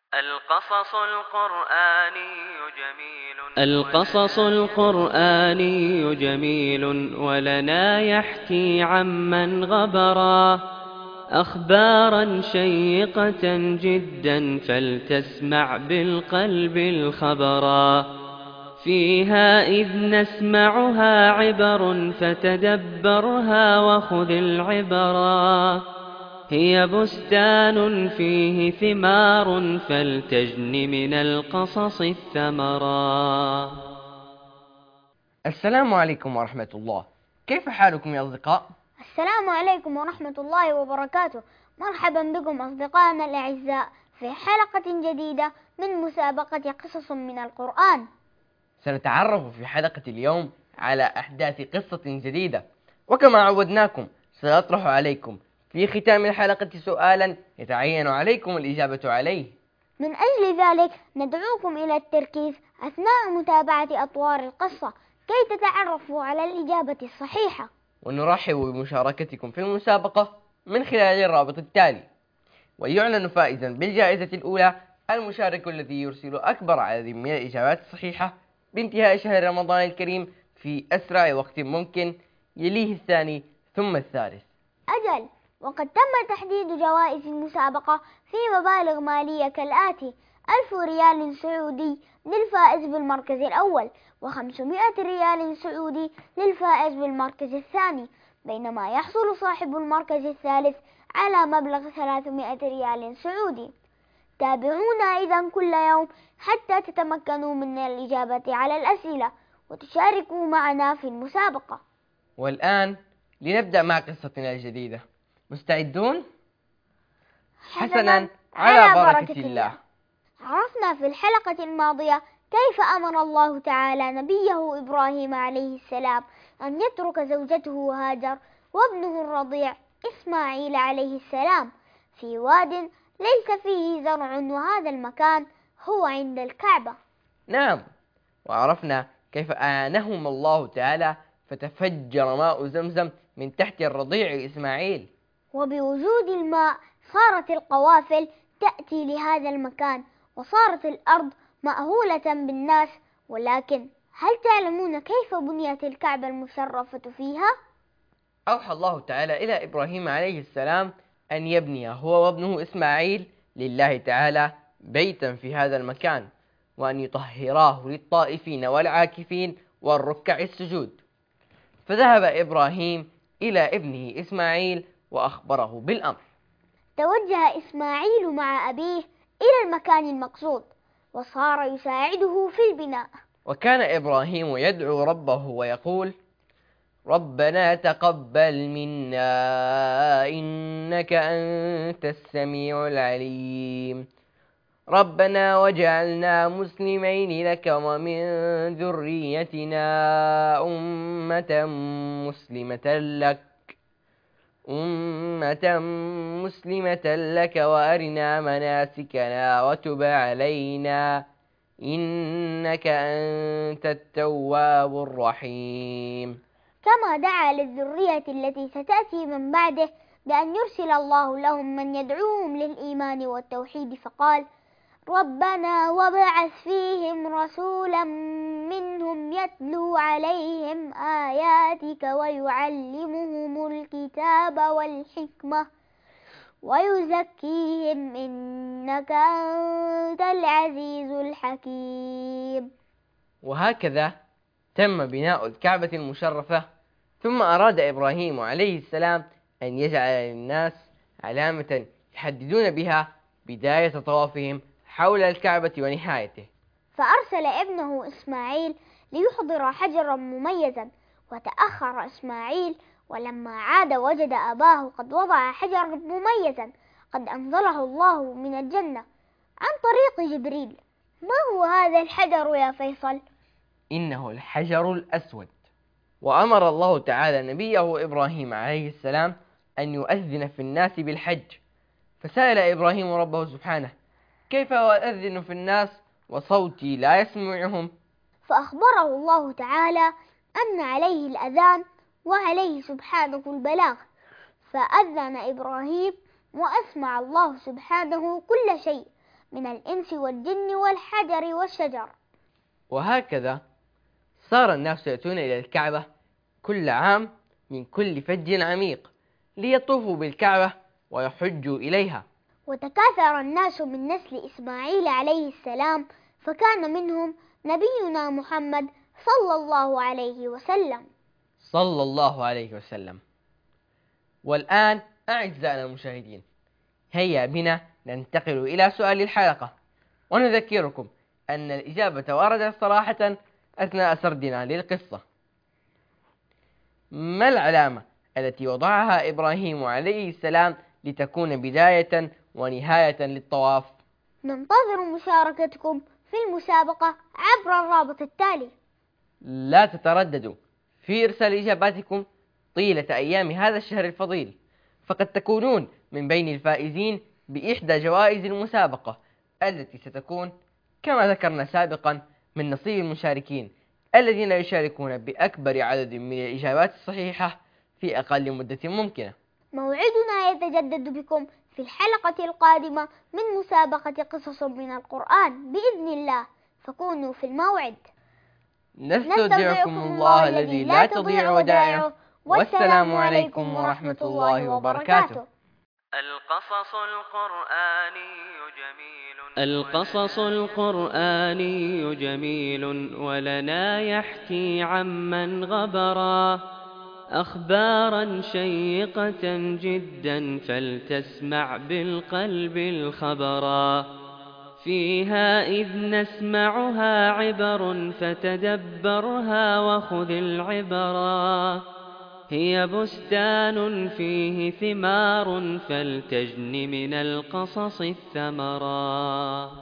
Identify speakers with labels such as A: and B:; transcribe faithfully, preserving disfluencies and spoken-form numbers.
A: القصص القرآني جميل القصص القرآني جميل ولنا يحكي عمن غبرا أخبارا شيقة جدا فلتسمع بالقلب الخبرا فيها إذ نسمعها عبر فتدبرها وخذ العبرا هي بستان فيه ثمار فلتجن من القصص الثمرا.
B: السلام عليكم ورحمة الله. كيف حالكم يا أصدقاء؟
C: السلام عليكم ورحمة الله وبركاته. مرحبا بكم أصدقائنا الأعزاء في حلقة جديدة من مسابقة قصص من القرآن.
B: سنتعرف في حلقة اليوم على أحداث قصة جديدة، وكما عودناكم سنطرح عليكم في ختام الحلقة سؤالا يتعين عليكم الإجابة عليه.
C: من أجل ذلك ندعوكم إلى التركيز أثناء متابعة أطوار القصة كي تتعرفوا على الإجابة الصحيحة،
B: ونرحب بمشاركتكم في المسابقة من خلال الرابط التالي. ويعلن فائزا بالجائزة الأولى المشارك الذي يرسل أكبر عدد من الإجابات الصحيحة بانتهاء شهر رمضان الكريم في أسرع وقت ممكن، يليه الثاني ثم الثالث.
C: أجل، وقد تم تحديد جوائز المسابقة في مبالغ مالية كالآتي: ألف ريال سعودي للفائز بالمركز الأول، وخمسمائة ريال سعودي للفائز بالمركز الثاني، بينما يحصل صاحب المركز الثالث على مبلغ ثلاثمائة ريال سعودي. تابعونا إذن كل يوم حتى تتمكنوا من الإجابة على الأسئلة وتشاركوا معنا في المسابقة.
B: والآن لنبدأ مع قصتنا الجديدة. مستعدون؟ حسنا، على بركة الله.
C: عرفنا في الحلقة الماضية كيف أمر الله تعالى نبيه إبراهيم عليه السلام أن يترك زوجته هاجر وابنه الرضيع إسماعيل عليه السلام في واد ليس فيه زرع، وهذا المكان هو عند الكعبة.
B: نعم، وعرفنا كيف أعانهم الله تعالى فتفجر ماء زمزم من تحت الرضيع إسماعيل،
C: وبوجود الماء صارت القوافل تأتي لهذا المكان وصارت الأرض مأهولة بالناس. ولكن هل تعلمون كيف بنيت الكعبة المشرفة فيها؟
B: أوحى الله تعالى إلى إبراهيم عليه السلام أن يبني هو وابنه إسماعيل لله تعالى بيتا في هذا المكان، وأن يطهراه للطائفين والعاكفين والركع السجود. فذهب إبراهيم إلى ابنه إسماعيل وأخبره بالأمر.
C: توجه إسماعيل مع أبيه إلى المكان المقصود وصار يساعده في البناء.
B: وكان إبراهيم يدعو ربه ويقول: ربنا تقبل منا إنك أنت السميع العليم، ربنا واجعلنا مسلمين لك ومن ذريتنا أمة مسلمة لك أمة مسلمة لك وأرنا مناسكنا وتب علينا إنك أنت التواب الرحيم.
C: كما دعا للذرية التي ستأتي من بعده بأن يرسل الله لهم من يدعوهم للإيمان والتوحيد، فقال: ربنا وابعث فيهم رسولا منهم يتلو عليهم آياتك ويعلمهم الكتاب والحكمة ويزكيهم إنك أنت العزيز الحكيم.
B: وهكذا تم بناء الكعبة المشرفة. ثم أراد إبراهيم عليه السلام أن يجعل للناس علامة يحددون بها بداية طوافهم حول الكعبة ونهايته،
C: فأرسل ابنه إسماعيل ليحضر حجرا مميزا، وتأخر إسماعيل، ولما عاد وجد أباه قد وضع حجرا مميزا قد أنزله الله من الجنة عن طريق جبريل. ما هو هذا الحجر يا فيصل؟
B: إنه الحجر الأسود. وأمر الله تعالى نبيه إبراهيم عليه السلام أن يؤذن في الناس بالحج، فسأل إبراهيم ربه سبحانه: كيف أؤذن في الناس وصوتي لا يسمعهم؟
C: فأخبره الله تعالى أن عليه الأذان وعليه سبحانه البلاغ، فأذن إبراهيم وأسمع الله سبحانه كل شيء، من الإنس والجن والحجر والشجر.
B: وهكذا صار الناس يأتون إلى الكعبة كل عام من كل فج عميق ليطوفوا بالكعبة ويحجوا إليها.
C: وتكاثر الناس من نسل إسماعيل عليه السلام، فكان منهم نبينا محمد صلى الله عليه وسلم.
B: صلى الله عليه وسلم. والآن أعزائنا المشاهدين، هيا بنا ننتقل إلى سؤال الحلقة، ونذكركم أن الإجابة وردت صراحة أثناء سردنا للقصة. ما العلامة التي وضعها إبراهيم عليه السلام لتكون بداية ونهاية للطواف؟
C: ننتظر مشاركتكم في المسابقة عبر الرابط التالي.
B: لا تترددوا في إرسال إجاباتكم طيلة أيام هذا الشهر الفضيل، فقد تكونون من بين الفائزين بإحدى جوائز المسابقة التي ستكون كما ذكرنا سابقا من نصيب المشاركين الذين يشاركون بأكبر عدد من الإجابات الصحيحة في أقل مدة ممكنة.
C: موعدنا يتجدد بكم في الحلقة القادمة من مسابقة قصص من القرآن بإذن الله، فكونوا في الموعد.
B: نستودعكم الله الذي لا تضيع ودائعه، والسلام عليكم ورحمة الله وبركاته.
A: القصص القرآني جميل القصص القرآني جميل ولنا يحكي عمن غبرا أخبارا شيقة جدا فلتسمع بالقلب الخبرا فيها إذ نسمعها عبر فتدبرها وخذ العبرا هي بستان فيه ثمار فلتجن من القصص الثمرا.